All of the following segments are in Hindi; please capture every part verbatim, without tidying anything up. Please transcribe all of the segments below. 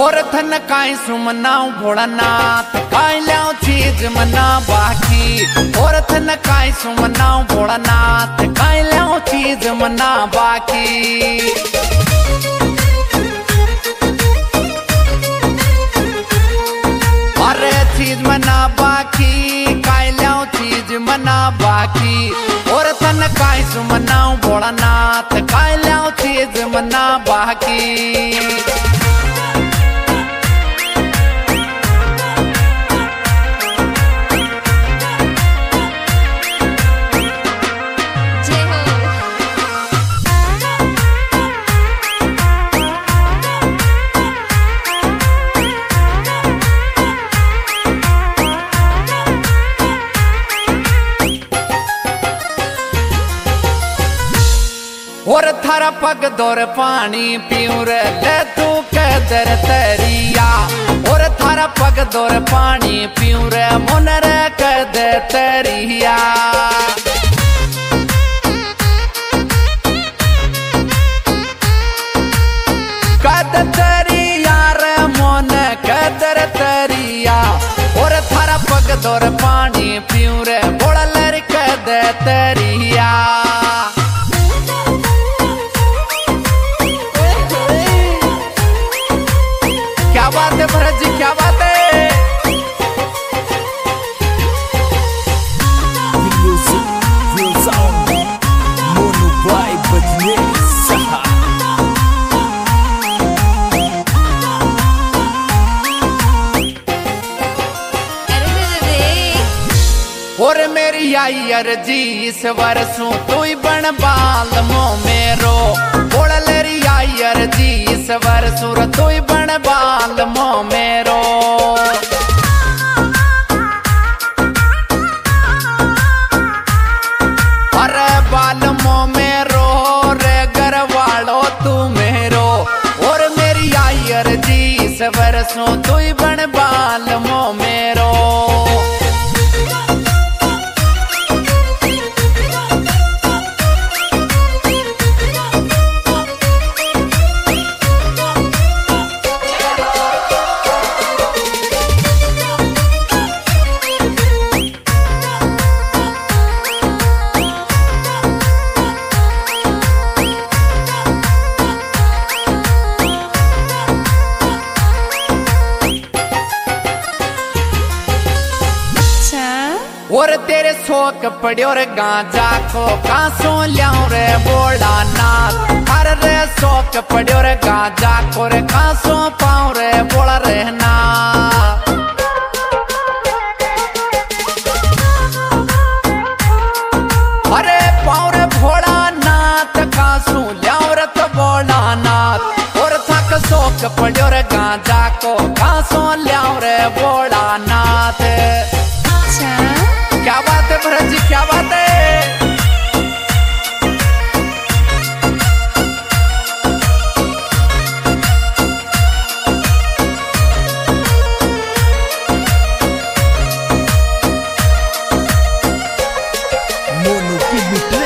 और थन काई सुमनाऊ भोलानाथ काई ल्याओ चीज मना बाकी और थन काई सुमनाऊ भोलानाथ काई ल्याओ चीज मना बाकी। अरे चीज मना बाकी काई ल्याओ चीज मना बाकी और थन काई सुमनाऊ भोलानाथ काई ल्याओ चीज मना बाकी। और थारा पग दौर पानी पीऊं रे ले तू कदर तरिया और थारा पग दौर पानी पीऊं रे मुन रे कदर तरिया। कदर तरिया रे मुन कदर तरिया और थारा पग दौर पानी पीऊं रे बोला लर कदर तरिया। क्या बात है भरत जी क्या बात है। और मेरी आई अर्जी इस वर्षों तू ही बन बाल मो मेरो बोला लेरी आई अर्जी इस वर्षों तू ही बन बाल मो मेरो। अरे बाल मो मेरो रे घर वालो तू मेरो और मेरी आई अर्जी इस वर्षों तू ही बन बाल मो मेरो। और तेरे शौक पड़ो रे गांजा को कासों ल्याऊं रे बोला नाथ। अरे रे शौक पड़ो रे गांजा को रे कासों पाऊं रे बोला रहना। अरे पाऊं रे भोला नाथ कासों ल्याऊं रे तो बोला नाथ और थक शौक पड़ो रे गांजा को कासों ल्याऊं रे बोला नाथ। क्या बात है भरत जी क्या बात है। मोनू की मिट्रे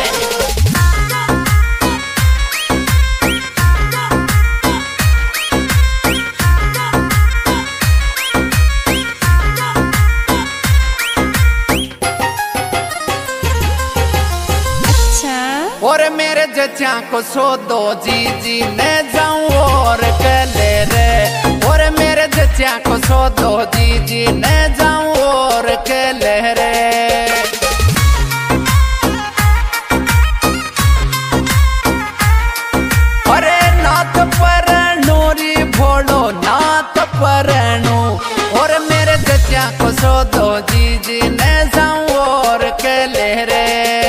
और मेरे जचा को सो दो जी जी ने जाऊं और कले रे और मेरे जचा को सो दो जी जी ने जाऊं और कले रे। अरे नाथ परनू री भोलो नाथ परनू और मेरे जचा को सो दो जी जी ने जाऊं और कले रे।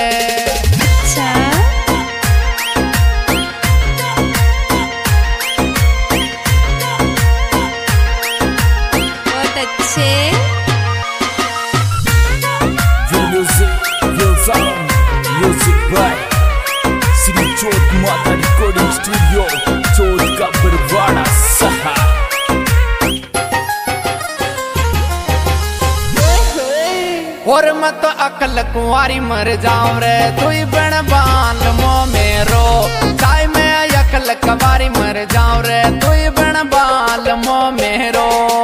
और मैं तो अकल कुंवारी मर जाऊं रे तू ही बन बाल मो मेरो चाय में लकवारी मर जाऊं रे तू बन बाल मो मेरो।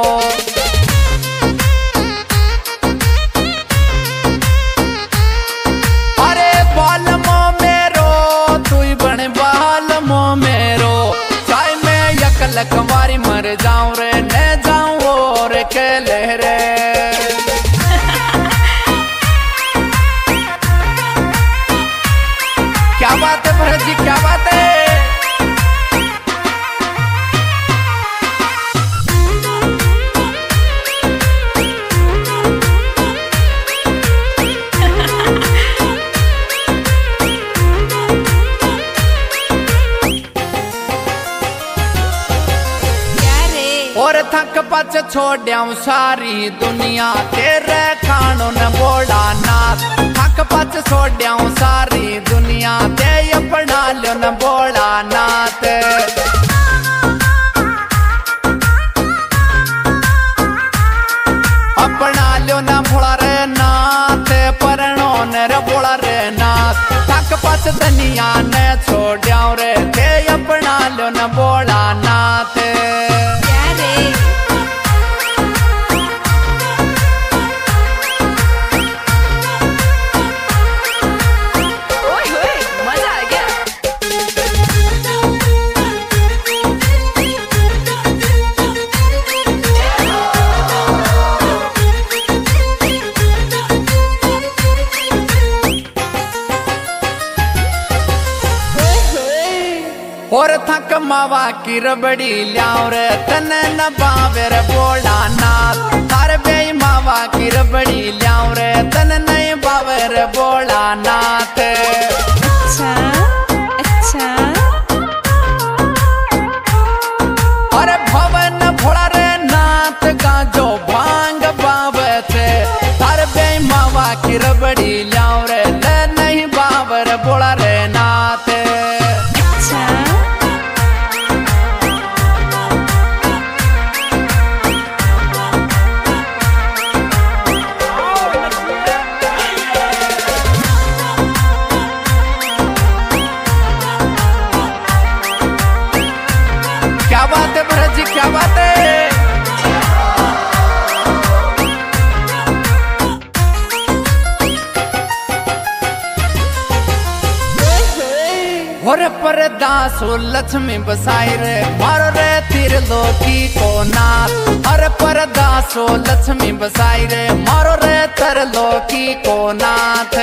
अरे बाल मो मेरो तू बन बाल मो मेरो, चाहे मैं यक लकवारी मर जाऊं रे न जाऊं और के लहरे। क्या बात है भरत जी, क्या बात है। और थक पच छोड़्याऊं सारी दुनिया तेरे खानों न बोला नाथ। थक पच छोड़्याऊं सारी दुनिया ते अपना लो न बोला नाथ। अपना लो न बोला रे नाथ, परणो न रे बोला रे नाथ। थक पच दुनिया ने छोड़्याऊं रे ते अपना लो न बोला नाथ। और थक मावा की रबड़ी ल्याओ रे तन न बावे रे बोला नाथ। थार बे मावा की रबड़ी ल्याओ रे तन नहीं बावे रे बोला नाथ। अच्छा अच्छा। अरे भवन भोला रे नाथ का जो भांग बावे थे। थार बे मावा की रबड़ी ल्याओ रे ले नहीं बावे रे बोला रे नाथ। क्या बात है भरत जी, क्या बात है। और परदासो लक्ष्मी बसाई रे मारो रे त्रिलोकी को नाथ। और परदासो लक्ष्मी बसाई रे मारो रे त्रिलोकी को नाथ।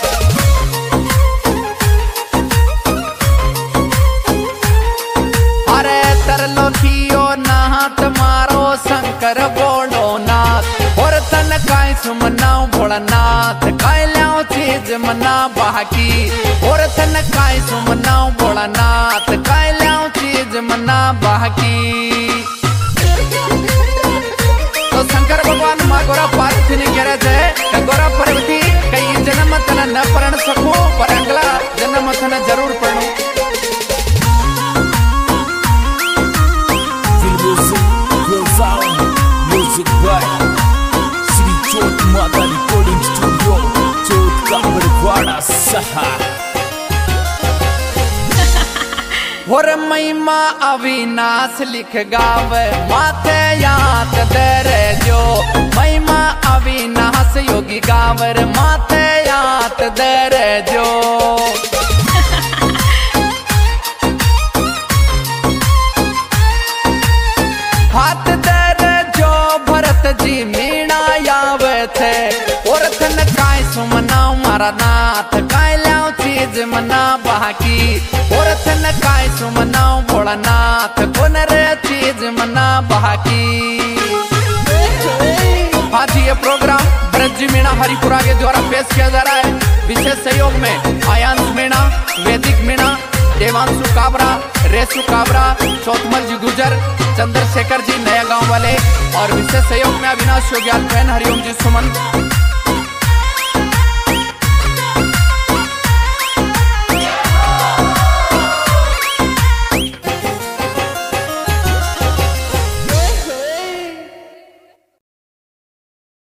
अरे तरलोकियो नाथ मारो शंकर बोलो नाथ। और तन काय सुमनाओ भोलानाथ काय ल्याओ चीज मना बाकी। और तन काय सुमनाओ भोलानाथ काय ल्याओ चीज मना बाकी। तो शंकर भगवान माँ गोरा पार्वती ने कह रहे थे गोरा पार्वती कई जन्म तना न पढ़ सकूं पर अगला जन्म तना जरूर पढ़ूं। Music by Sri Chot Mata Recording Studio, Chot Kabarwada Saha। और महिमा अविनाश लिख गावे माथे याद दरे जो। महिमा अविनाश योगी गावर माथे याद दरे जो। हाथ दरे जो भरत जी मीणा यावे थे। और थन काय सुमनाओ मारा नाथ काय ल्याओ चीज मना बाकी। और थन काय सुमनाओ भोलानाथ कोन रे चीज मना बाकी। हाँ जी, ये प्रोग्राम भरत जी मीणा हरिपुरा के द्वारा पेश किया जा रहा है। विशेष सहयोग में आयांश मीणा, वैदिक मीणा, देवांशु काबरा, रेसु काबरा, चौथमल जी गुजर, चंद्रशेखर जी नया गांव वाले। और विशेष सहयोग में अविनाश योग्याल, हरिओम जी सुमन।